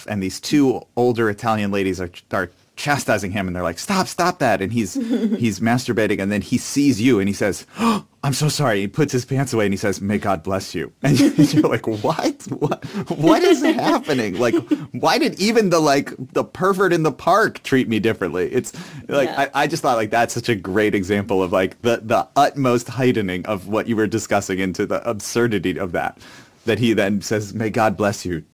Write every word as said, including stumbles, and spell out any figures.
and these two older Italian ladies are are chastising him, and they're like, "Stop, stop that!" And he's he's masturbating, and then he sees you, and he says, "Oh, I'm so sorry." He puts his pants away, and he says, "May God bless you." And you're like, "What? What? What is happening? Like, why did even the like the pervert in the park treat me differently?" It's like Yeah. I, I just thought like that's such a great example of like the the utmost heightening of what you were discussing into the absurdity of that. That he then says, "May God bless you"